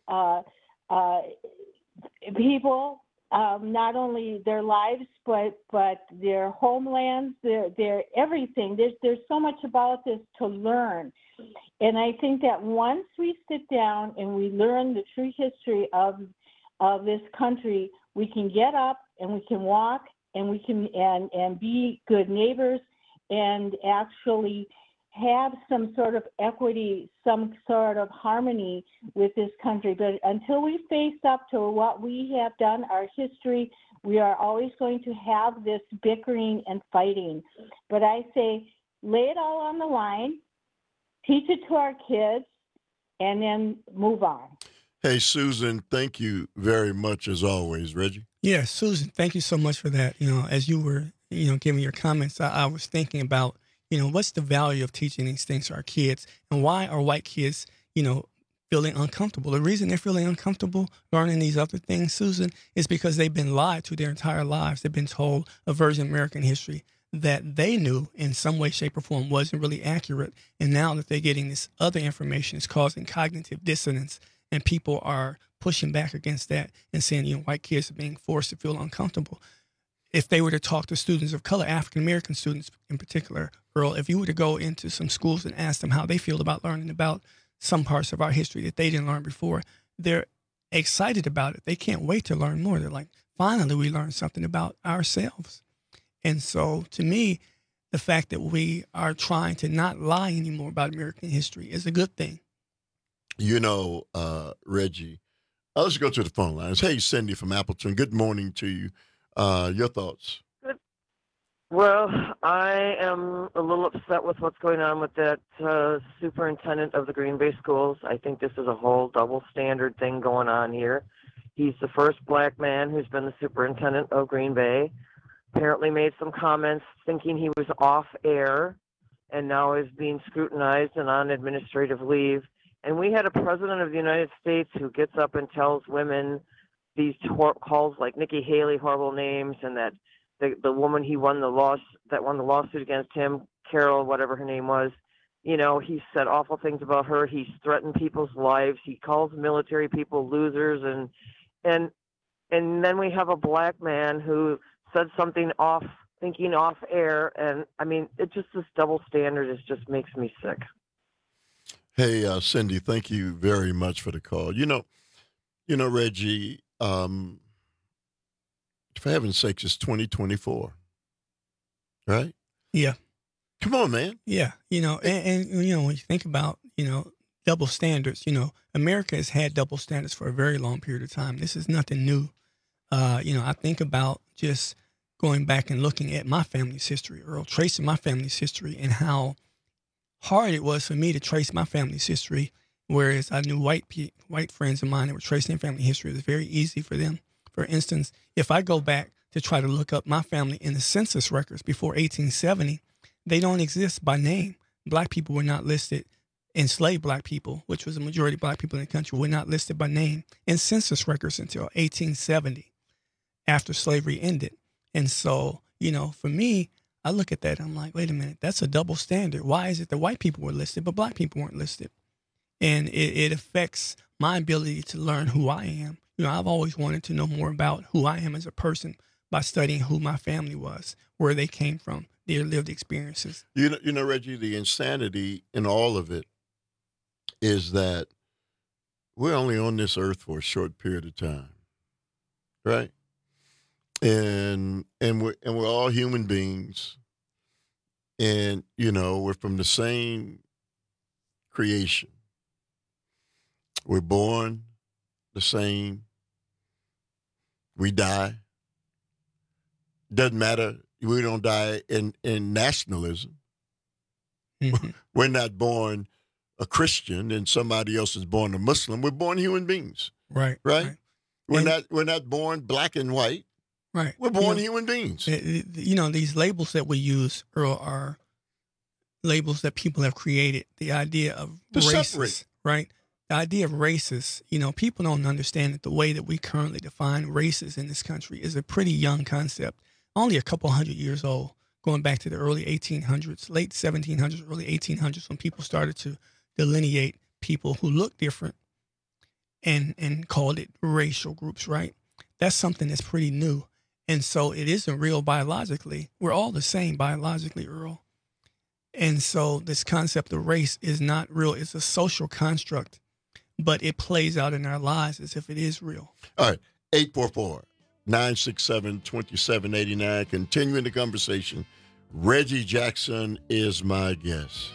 people, not only their lives, but their homelands, their everything. There's so much about this to learn. And I think that once we sit down and we learn the true history of this country, we can get up and we can walk and we can and be good neighbors and actually have some sort of equity, some sort of harmony with this country. But until we face up to what we have done, our history, we are always going to have this bickering and fighting. But I say, lay it all on the line, teach it to our kids, and then move on. Hey, Susan, thank you very much as always. Reggie? Yeah, Susan, thank you so much for that. As you were, giving your comments, I was thinking about, what's the value of teaching these things to our kids, and why are white kids, feeling uncomfortable. The reason they're feeling uncomfortable learning these other things, Susan, is because they've been lied to their entire lives. They've been told a version of American history that they knew in some way, shape, or form wasn't really accurate. And now that they're getting this other information, it's causing cognitive dissonance, and people are pushing back against that and saying, white kids are being forced to feel uncomfortable. If they were to talk to students of color, African-American students in particular, Earl, if you were to go into some schools and ask them how they feel about learning about some parts of our history that they didn't learn before, they're excited about it. They can't wait to learn more. They're like, finally, we learned something about ourselves. And so to me, the fact that we are trying to not lie anymore about American history is a good thing. Reggie, let's go to the phone lines. Hey, Cindy from Appleton. Good morning to you. Your thoughts? Good. Well, I am a little upset with what's going on with that superintendent of the Green Bay schools. I think this is a whole double standard thing going on here. He's the first black man who's been the superintendent of Green Bay. Apparently made some comments thinking he was off air, and now is being scrutinized and on administrative leave. And we had a president of the United States who gets up and tells women these calls like Nikki Haley horrible names, and that the woman he won the lawsuit against him, Carol, whatever her name was, he said awful things about her. He's threatened people's lives. He calls military people losers, and then we have a black man who said something thinking off air, and I mean, this double standard just makes me sick. Hey, Cindy, thank you very much for the call. Reggie, for heaven's sakes, it's 2024, right? Yeah. Come on, man. Yeah, and when you think about, double standards, America has had double standards for a very long period of time. This is nothing new. I think about just going back and looking at my family's history, Earl, tracing my family's history, and how hard it was for me to trace my family's history, whereas I knew white friends of mine that were tracing their family history. It was very easy for them. For instance, if I go back to try to look up my family in the census records before 1870, they don't exist by name. Black people were not listed. Enslaved black people, which was the majority of black people in the country, were not listed by name in census records until 1870, after slavery ended. And so, for me, I look at that, I'm like, wait a minute, that's a double standard. Why is it that white people were listed, but black people weren't listed? And it affects my ability to learn who I am. I've always wanted to know more about who I am as a person by studying who my family was, where they came from, their lived experiences. Reggie, the insanity in all of it is that we're only on this earth for a short period of time, right? And we're all human beings, and we're from the same creation. We're born the same. We die. Doesn't matter. We don't die in nationalism. Mm-hmm. We're not born a Christian and somebody else is born a Muslim. We're born human beings. Right. We're not born black and white. Right. We're born human beings. These labels that we use, Earl, are labels that people have created. The idea of races, right? The idea of races, people don't understand that the way that we currently define races in this country is a pretty young concept, only a couple hundred years old, going back to the early 1800s, late 1700s, early 1800s, when people started to delineate people who look different and called it racial groups, right? That's something that's pretty new. And so it isn't real biologically. We're all the same biologically, Earl. And so this concept of race is not real. It's a social construct, but it plays out in our lives as if it is real. All right, 844-967-2789. Continuing the conversation, Reggie Jackson is my guest.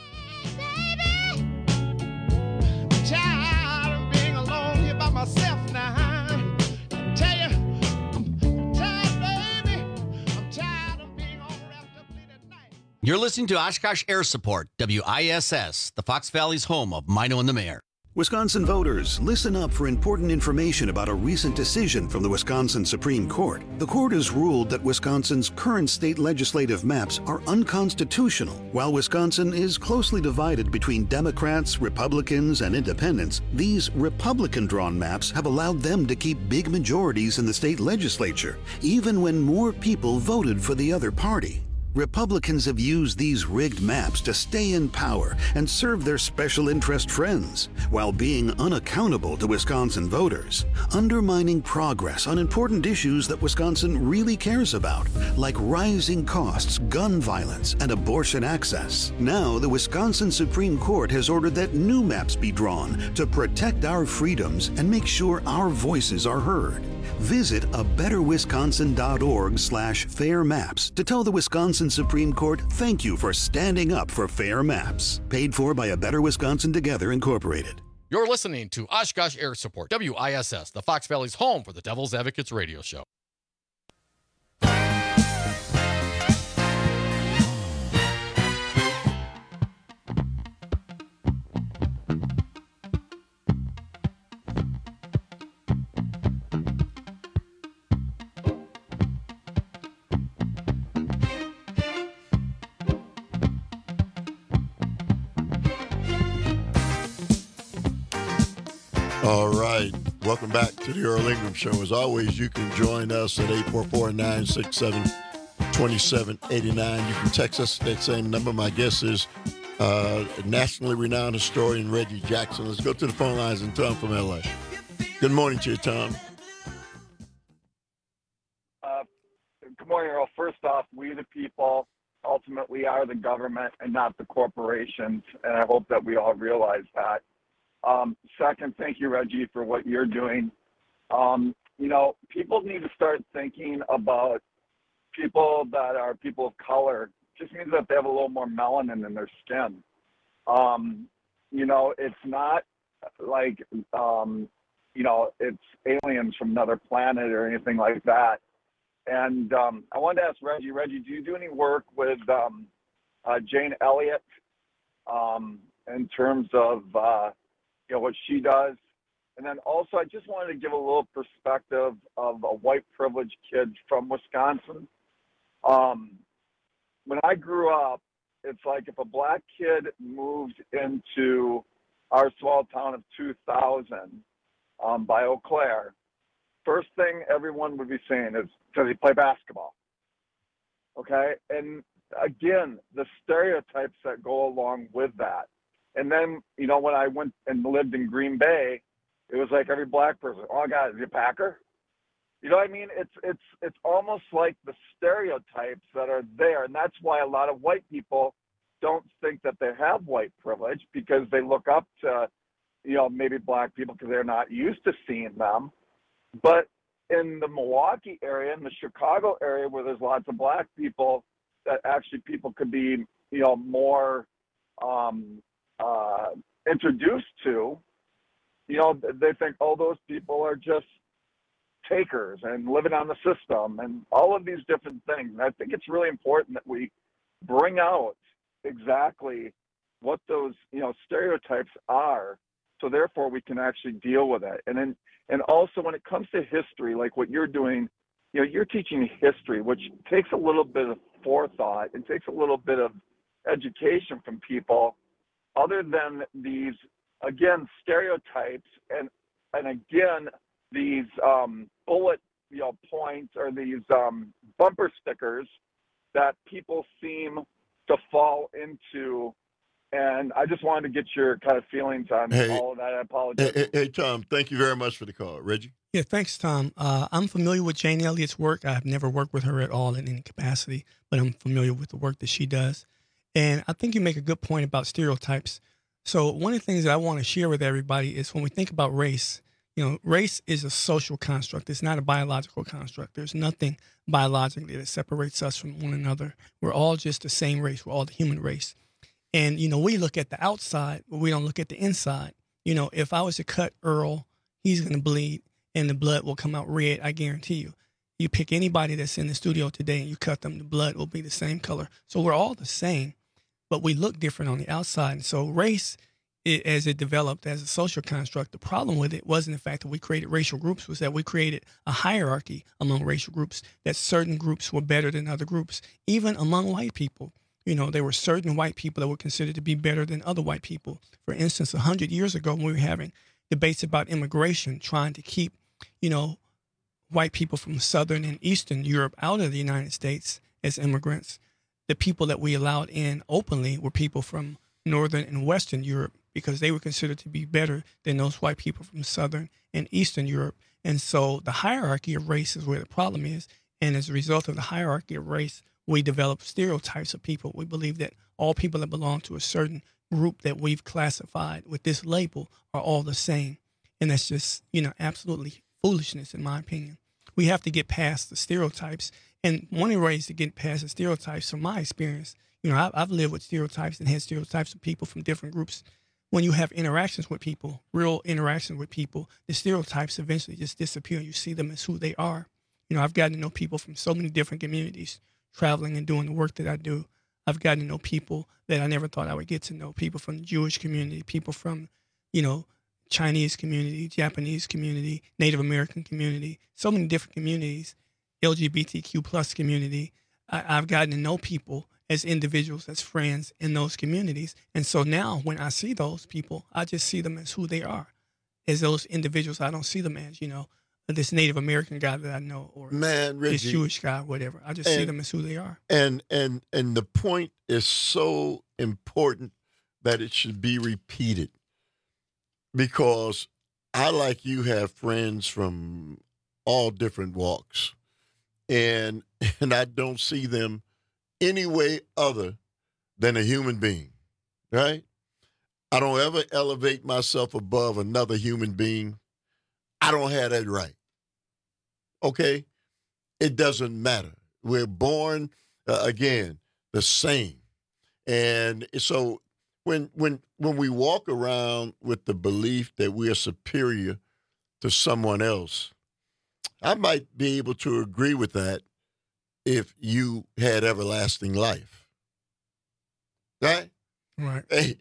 You're listening to Oshkosh Air Support, WISS, the Fox Valley's home of Mino and the Mayor. Wisconsin voters, listen up for important information about a recent decision from the Wisconsin Supreme Court. The court has ruled that Wisconsin's current state legislative maps are unconstitutional. While Wisconsin is closely divided between Democrats, Republicans, and independents, these Republican-drawn maps have allowed them to keep big majorities in the state legislature, even when more people voted for the other party. Republicans have used these rigged maps to stay in power and serve their special interest friends, while being unaccountable to Wisconsin voters, undermining progress on important issues that Wisconsin really cares about, like rising costs, gun violence, and abortion access. Now, the Wisconsin Supreme Court has ordered that new maps be drawn to protect our freedoms and make sure our voices are heard. Visit abetterwisconsin.org/fair maps to tell the Wisconsin Supreme Court thank you for standing up for fair maps. Paid for by A Better Wisconsin Together, Incorporated. You're listening to Oshkosh Air Support, WISS, the Fox Valley's home for the Devil's Advocates radio show. All right. Welcome back to the Earl Ingram Show. As always, you can join us at 844-967-2789. You can text us at that same number. My guest is nationally renowned historian Reggie Jackson. Let's go to the phone lines and Tom from L.A. Good morning to you, Tom. Good morning, Earl. First off, we the people ultimately are the government and not the corporations, and I hope that we all realize that. Second, thank you, Reggie, for what you're doing. People need to start thinking about people that are people of color. It just means that they have a little more melanin in their skin. It's not like, it's aliens from another planet or anything like that. And I wanted to ask Reggie, do you do any work with Jane Elliott in terms of what she does? And then also, I just wanted to give a little perspective of a white privileged kid from Wisconsin. When I grew up, it's like if a black kid moved into our small town of 2000 by Eau Claire, first thing everyone would be saying is, does he play basketball? Okay? And again, the stereotypes that go along with that. And then, when I went and lived in Green Bay, it was like every black person, oh, God, is he a Packer? You know what I mean? It's almost like the stereotypes that are there. And that's why a lot of white people don't think that they have white privilege, because they look up to, maybe black people because they're not used to seeing them. But in the Milwaukee area, in the Chicago area, where there's lots of black people, that actually people could be, more introduced to, they think, oh, those people are just takers and living on the system and all of these different things. And I think it's really important that we bring out exactly what those, stereotypes are, so therefore we can actually deal with it. And also when it comes to history, like what you're doing, you're teaching history, which takes a little bit of forethought and takes a little bit of education from people, other than these, again, stereotypes and again, these bullet points or these bumper stickers that people seem to fall into. And I just wanted to get your kind of feelings on all of that. I apologize. Hey, Tom, thank you very much for the call. Reggie? Yeah, thanks, Tom. I'm familiar with Jane Elliott's work. I've never worked with her at all in any capacity, but I'm familiar with the work that she does. And I think you make a good point about stereotypes. So one of the things that I want to share with everybody is when we think about race, race is a social construct. It's not a biological construct. There's nothing biologically that separates us from one another. We're all just the same race. We're all the human race. And, we look at the outside, but we don't look at the inside. If I was to cut Earl, he's going to bleed and the blood will come out red, I guarantee you. You pick anybody that's in the studio today and you cut them, the blood will be the same color. So we're all the same, but we look different on the outside. And so race as it developed as a social construct. The problem with it wasn't the fact that we created racial groups, was that we created a hierarchy among racial groups, that certain groups were better than other groups, even among white people. You know, there were certain white people that were considered to be better than other white people. For instance, 100 years ago, when we were having debates about immigration, trying to keep, you know, white people from Southern and Eastern Europe out of the United States as immigrants, the people that we allowed in openly were people from Northern and Western Europe, because they were considered to be better than those white people from Southern and Eastern Europe. And so the hierarchy of race is where the problem is. And as a result of the hierarchy of race, we develop stereotypes of people. We believe that all people that belong to a certain group that we've classified with this label are all the same. And that's just, you know, absolutely foolishness, in my opinion. We have to get past the stereotypes. And one of the ways to get past the stereotypes, from my experience, you know, I've lived with stereotypes and had stereotypes of people from different groups. When you have interactions with people, real interactions with people, the stereotypes eventually just disappear. You see them as who they are. You know, I've gotten to know people from so many different communities, traveling and doing the work that I do. I've gotten to know people that I never thought I would get to know, people from the Jewish community, people from, you know, Chinese community, Japanese community, Native American community, so many different communities, LGBTQ plus community. I've gotten to know people as individuals, as friends in those communities. And so now when I see those people, I just see them as who they are. As those individuals, I don't see them as, you know, this Native American guy that I know, or Man, Reggie, this Jewish guy, whatever. I just see them as who they are. And the point is so important that it should be repeated, because I, like you, have friends from all different walks, and I don't see them any way other than a human being, right? I don't ever elevate myself above another human being. I don't have that right. Okay? It doesn't matter. We're born, again, the same. And so when we walk around with the belief that we are superior to someone else, I might be able to agree with that if you had everlasting life. Right? Right. Hey,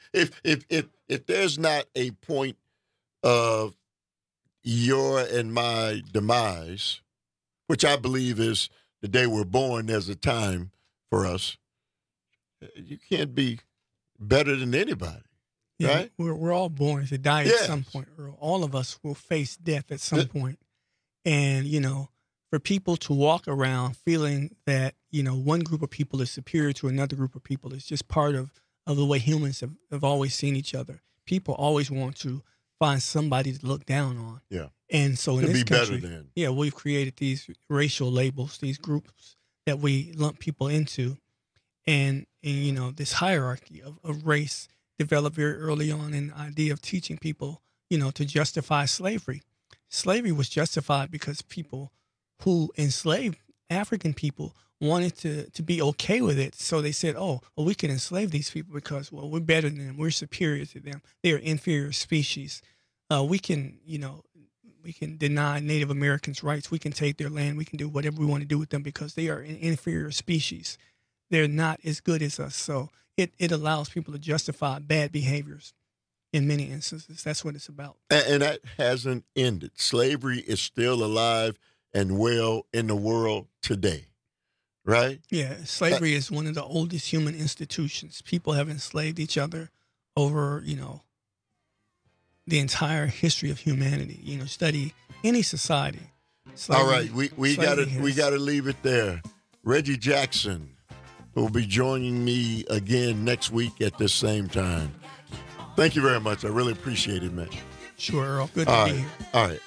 if there's not a point of your and my demise, which I believe is the day we're born, there's a time for us, you can't be better than anybody. Yeah, right? We're all born to die at some point, Earl. All of us will face death at some point. And, you know, for people to walk around feeling that, you know, one group of people is superior to another group of people is just part of the way humans have always seen each other. People always want to find somebody to look down on. Yeah. And so in To this be better country, than. yeah, we've created these racial labels, these groups that we lump people into. And you know, this hierarchy of race developed very early on in the idea of teaching people, you know, to justify slavery. Slavery was justified because people who enslaved African people wanted to be okay with it. So they said, oh, well, we can enslave these people because, well, we're better than them. We're superior to them. They are inferior species. We can, you know, we can deny Native Americans' rights. We can take their land. We can do whatever we want to do with them because they are an inferior species. They're not as good as us. So it allows people to justify bad behaviors in many instances. That's what it's about. And that hasn't ended. Slavery is still alive and well in the world today, right? Yeah, slavery is one of the oldest human institutions. People have enslaved each other over, you know, the entire history of humanity. You know, study any society. Slavery, all right, we gotta leave it there. Reggie Jackson will be joining me again next week at this same time. Thank you very much. I really appreciate it, man. Sure, Earl. Good to be here. All right.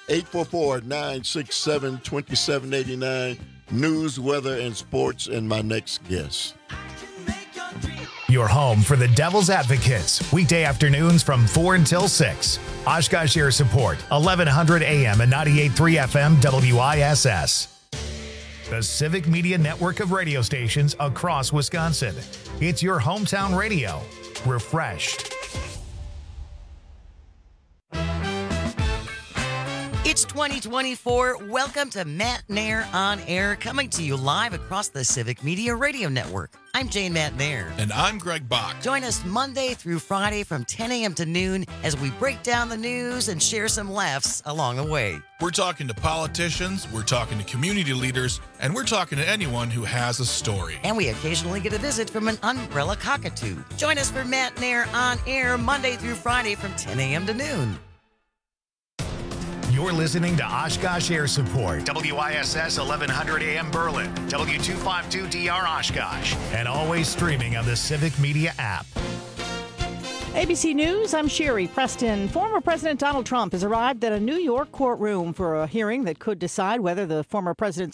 844-967-2789. News, weather, and sports, and my next guest. Your home for the Devil's Advocates. Weekday afternoons from 4 until 6. Oshkosh Air Support, 1100 AM and 98.3 FM WISS. The Civic Media network of radio stations across Wisconsin. It's your hometown radio. Refreshed. It's 2024. Welcome to Matt Nair on Air, coming to you live across the Civic Media Radio Network. I'm Jane Matt Nair. And I'm Greg Bach. Join us Monday through Friday from 10 a.m. to noon as we break down the news and share some laughs along the way. We're talking to politicians, we're talking to community leaders, and we're talking to anyone who has a story. And we occasionally get a visit from an umbrella cockatoo. Join us for Matt Nair on Air Monday through Friday from 10 a.m. to noon. You're listening to Oshkosh Air Support, WISS 1100 AM Berlin, W252DR Oshkosh, and always streaming on the Civic Media app. ABC News, I'm Sherry Preston. Former President Donald Trump has arrived at a New York courtroom for a hearing that could decide whether the former president's